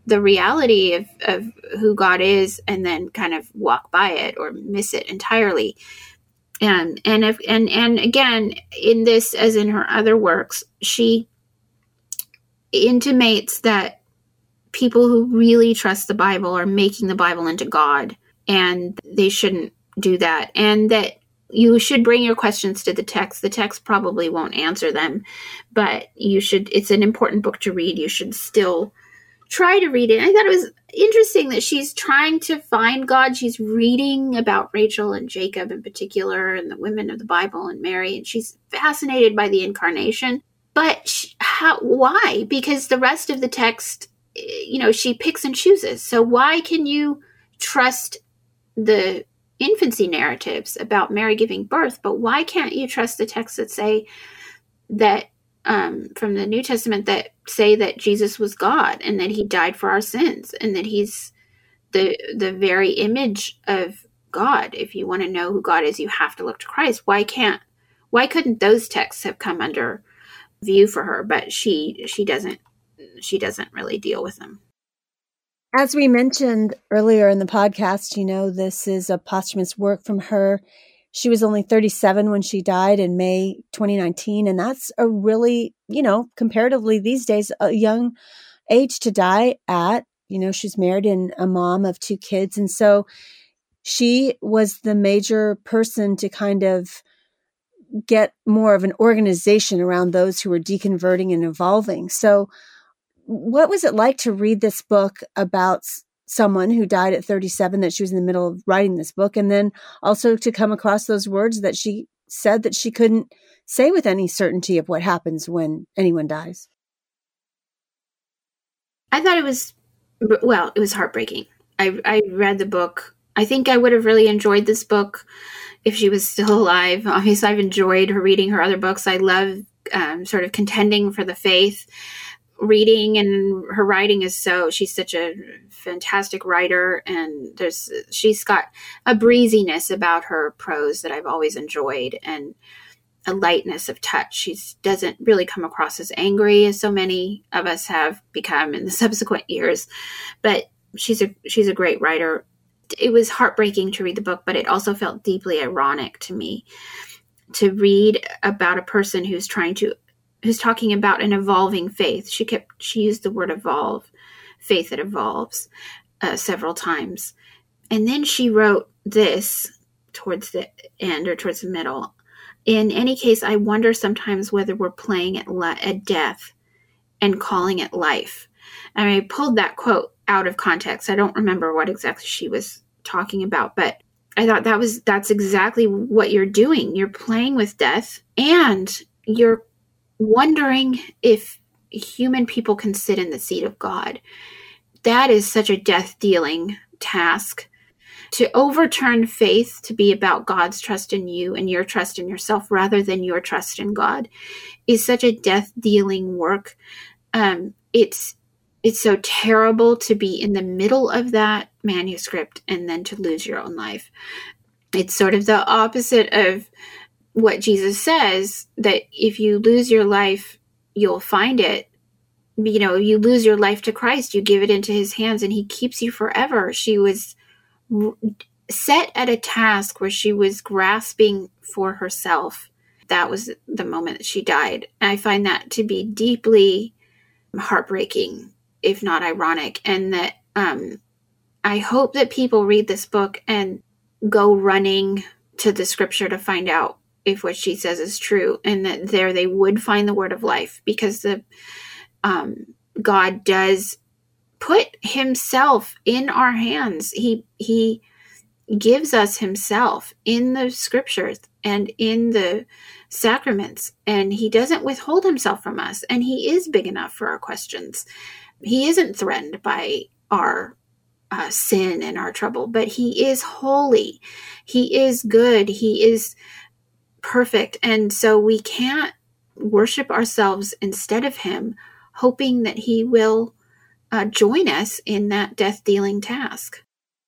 the reality of, of who God is and then kind of walk by it or miss it entirely. And and if and and again, in this as in her other works, she intimates that people who really trust the Bible are making the Bible into God, and they shouldn't do that. And that you should bring your questions to the text. The text probably won't answer them, but you should, it's an important book to read. You should still try to read it. I thought it was interesting that she's trying to find God. She's reading about Rachel and Jacob in particular, and the women of the Bible and Mary, and she's fascinated by the incarnation. But she, how, why? Because the rest of the text, you know, she picks and chooses. So why can you trust the infancy narratives about Mary giving birth, but why can't you trust the texts that say that um, from the New Testament that say that Jesus was God and that he died for our sins and that he's the the very image of God? If you want to know who God is, you have to look to Christ. Why can't, why couldn't those texts have come under view for her? But she she doesn't she doesn't really deal with them. As we mentioned earlier in the podcast, you know, this is a posthumous work from her. She was only thirty-seven when she died in May twenty nineteen. And that's a really, you know, comparatively these days, a young age to die at. You know, she's married and a mom of two kids. And so she was the major person to kind of get more of an organization around those who were deconverting and evolving. So what was it like to read this book about someone who died at thirty-seven, that she was in the middle of writing this book, and then also to come across those words that she said that she couldn't say with any certainty of what happens when anyone dies? I thought it was, well, it was heartbreaking. I, I read the book. I think I would have really enjoyed this book if she was still alive. Obviously, I've enjoyed her reading her other books. I love um, sort of contending for the faith. Reading and her writing is so, she's such a fantastic writer, and there's, she's got a breeziness about her prose that I've always enjoyed, and a lightness of touch. She doesn't really come across as angry as so many of us have become in the subsequent years, but she's a, she's a great writer. It was heartbreaking to read the book, but it also felt deeply ironic to me to read about a person who's trying to who's talking about an evolving faith. She kept, she used the word evolve, faith that evolves, uh, several times. And then she wrote this towards the end or towards the middle. In any case, I wonder sometimes whether we're playing at, li- at death and calling it life. And I pulled that quote out of context. I don't remember what exactly she was talking about, but I thought that was, that's exactly what you're doing. You're playing with death, and you're wondering if human people can sit in the seat of God. That is such a death-dealing task. To overturn faith to be about God's trust in you and your trust in yourself rather than your trust in God is such a death-dealing work. Um, it's it's so terrible to be in the middle of that manuscript and then to lose your own life. It's sort of the opposite of what Jesus says, that if you lose your life, you'll find it. You know, you lose your life to Christ, you give it into his hands, and he keeps you forever. She was r- set at a task where she was grasping for herself. That was the moment that she died. And I find that to be deeply heartbreaking, if not ironic. And that um, I hope that people read this book and go running to the scripture to find out if what she says is true, and that there they would find the word of life, because the um, God does put himself in our hands. He he gives us himself in the scriptures and in the sacraments, and he doesn't withhold himself from us, and he is big enough for our questions. He isn't threatened by our uh, sin and our trouble, but he is holy. He is good. He is perfect. And so we can't worship ourselves instead of him, hoping that he will uh, join us in that death-dealing task.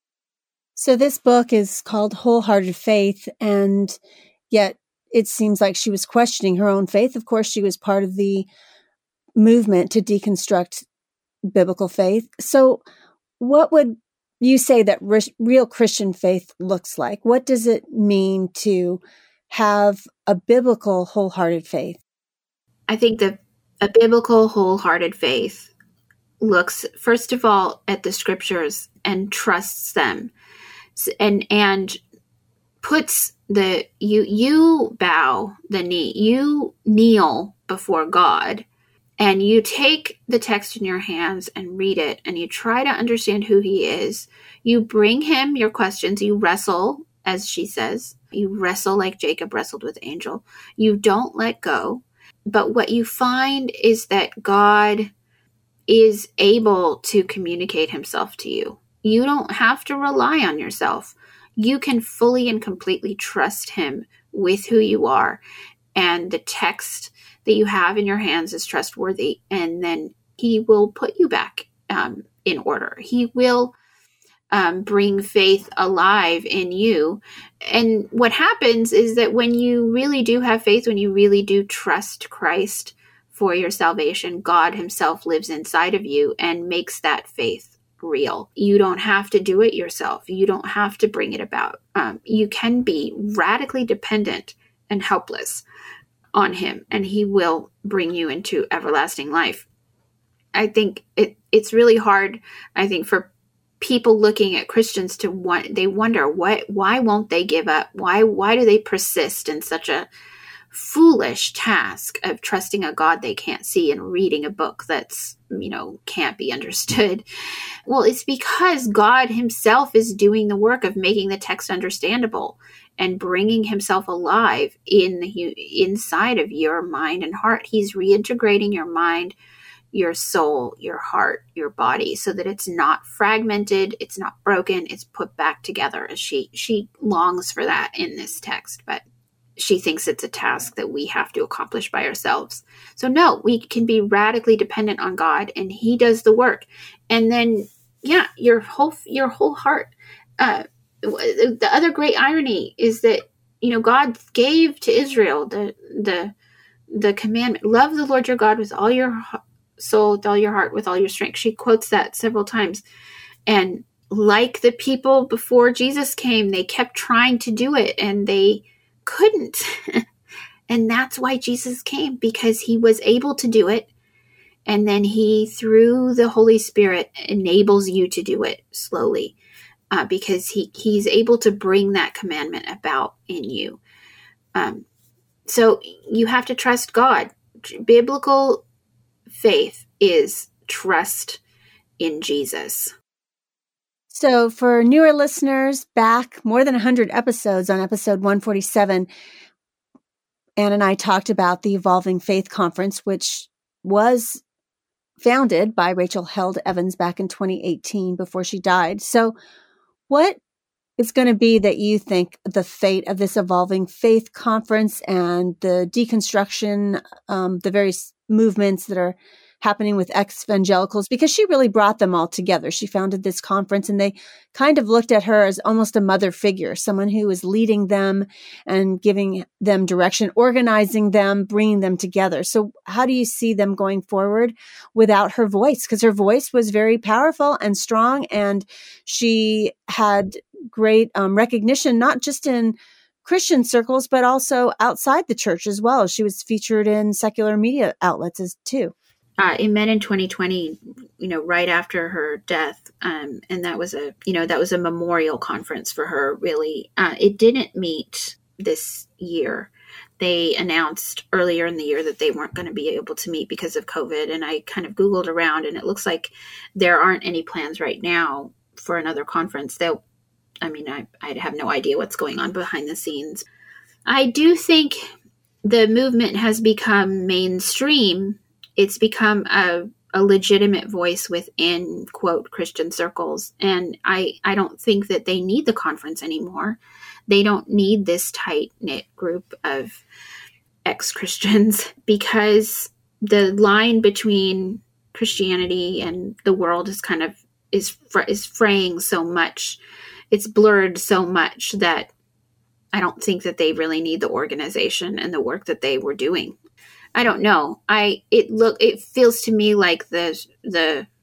So this book is called Wholehearted Faith, and yet it seems like she was questioning her own faith. Of course, she was part of the movement to deconstruct biblical faith. So what would you say that re- real Christian faith looks like? What does it mean to have a biblical wholehearted faith? I think that a biblical wholehearted faith looks, first of all, at the scriptures and trusts them, and and puts the you you bow the knee, you kneel before God, and you take the text in your hands and read it, and you try to understand who he is. You bring him your questions. You wrestle, as she says. You wrestle like Jacob wrestled with the angel. You don't let go. But what you find is that God is able to communicate himself to you. You don't have to rely on yourself. You can fully and completely trust him with who you are. And the text that you have in your hands is trustworthy. And then he will put you back um, in order. He will um, bring faith alive in you. And what happens is that when you really do have faith, when you really do trust Christ for your salvation, God himself lives inside of you and makes that faith real. You don't have to do it yourself. You don't have to bring it about. Um, you can be radically dependent and helpless on him, and he will bring you into everlasting life. I think it it's really hard, I think, for people looking at Christians to want, they wonder what, why won't they give up? Why, why do they persist in such a foolish task of trusting a God they can't see and reading a book that's, you know, can't be understood? Well, it's because God himself is doing the work of making the text understandable and bringing himself alive in the, inside of your mind and heart. He's reintegrating your mind, your soul, your heart, your body, so that it's not fragmented, it's not broken, it's put back together. As she she longs for that in this text, but she thinks it's a task that we have to accomplish by ourselves. So no, we can be radically dependent on God, and he does the work. And then, yeah, your whole your whole heart. Uh, the other great irony is that, you know, God gave to Israel the the the commandment: love the Lord your God with all your soul, with all your heart, with all your strength. She quotes that several times. And like the people before Jesus came, they kept trying to do it and they couldn't. And that's why Jesus came, because he was able to do it. And then he, through the Holy Spirit, enables you to do it slowly, uh, because he, he's able to bring that commandment about in you. Um, so you have to trust God. Biblical faith is trust in Jesus. So for newer listeners, back more than one hundred episodes, on episode one forty-seven, Ann and I talked about the Evolving Faith Conference, which was founded by Rachel Held Evans back in twenty eighteen before she died. So what is going to be that you think the fate of this Evolving Faith Conference and the deconstruction, um, the various movements that are happening with ex-evangelicals? Because she really brought them all together. She founded this conference and they kind of looked at her as almost a mother figure, someone who was leading them and giving them direction, organizing them, bringing them together. So how do you see them going forward without her voice? Because her voice was very powerful and strong, and she had great um, recognition, not just in Christian circles, but also outside the church as well. She was featured in secular media outlets as too. Uh, it met in twenty twenty, you know, right after her death. Um, and that was a, you know, that was a memorial conference for her, really. Uh, it didn't meet this year. They announced earlier in the year that they weren't going to be able to meet because of COVID. And I kind of Googled around, and it looks like there aren't any plans right now for another conference. They'll, I mean, I, I have no idea what's going on behind the scenes. I do think the movement has become mainstream. It's become a, a legitimate voice within, quote, Christian circles. And I, I don't think that they need the conference anymore. They don't need this tight-knit group of ex-Christians, because the line between Christianity and the world is kind of, is, is fraying so much. It's blurred so much that I don't think that they really need the organization and the work that they were doing. I don't know. I it look it feels to me like the the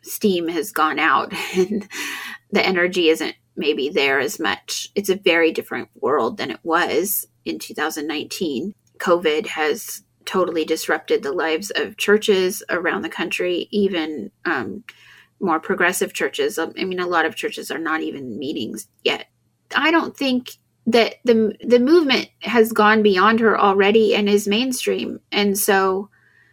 steam has gone out and the energy isn't maybe there as much. It's a very different world than it was in two thousand nineteen. COVID has totally disrupted the lives of churches around the country, even um, more progressive churches. I mean, a lot of churches are not even meetings yet. I don't think that the the movement has gone beyond her already and is mainstream. And so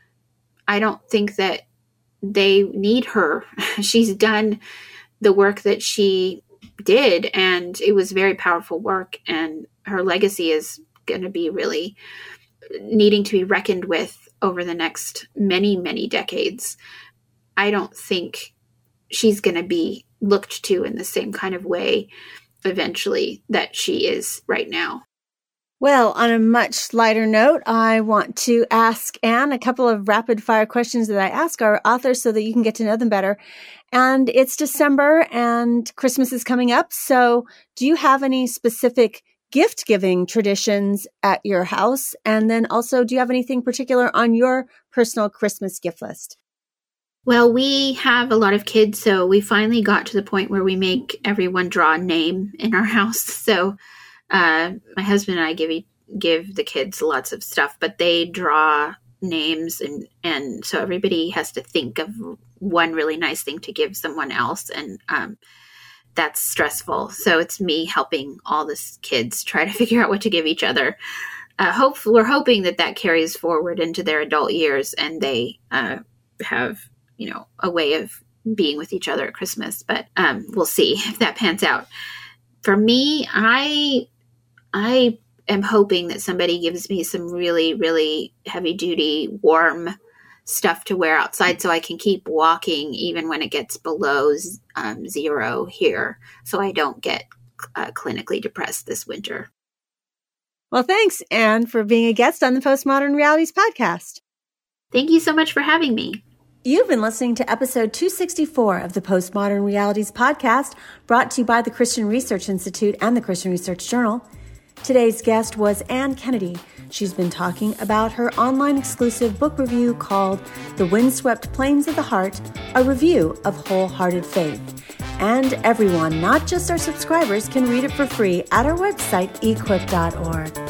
I don't think that they need her. She's done the work that she did, and it was very powerful work, and her legacy is going to be really needing to be reckoned with over the next many, many decades. I don't think she's going to be looked to in the same kind of way eventually that she is right now. Well, on a much lighter note, I want to ask Anne a couple of rapid fire questions that I ask our authors so that you can get to know them better. And it's December and Christmas is coming up. So do you have any specific gift giving traditions at your house? And then also, do you have anything particular on your personal Christmas gift list? Well, we have a lot of kids, so we finally got to the point where we make everyone draw a name in our house. So uh, my husband and I give give the kids lots of stuff, but they draw names, and, and so everybody has to think of one really nice thing to give someone else, and um, that's stressful. So it's me helping all the kids try to figure out what to give each other. Uh, hope we're hoping that that carries forward into their adult years, and they uh, have, you know, a way of being with each other at Christmas, but um, we'll see if that pans out. For me, I, I am hoping that somebody gives me some really, really heavy duty, warm stuff to wear outside so I can keep walking even when it gets below um, zero here, so I don't get uh, clinically depressed this winter. Well, thanks, Anne, for being a guest on the Postmodern Realities podcast. Thank you so much for having me. You've been listening to episode two sixty-four of the Postmodern Realities podcast, brought to you by the Christian Research Institute and the Christian Research Journal. Today's guest was Anne Kennedy. She's been talking about her online exclusive book review called The Windswept Plains of the Heart, a review of Wholehearted Faith. And everyone, not just our subscribers, can read it for free at our website, equip dot org.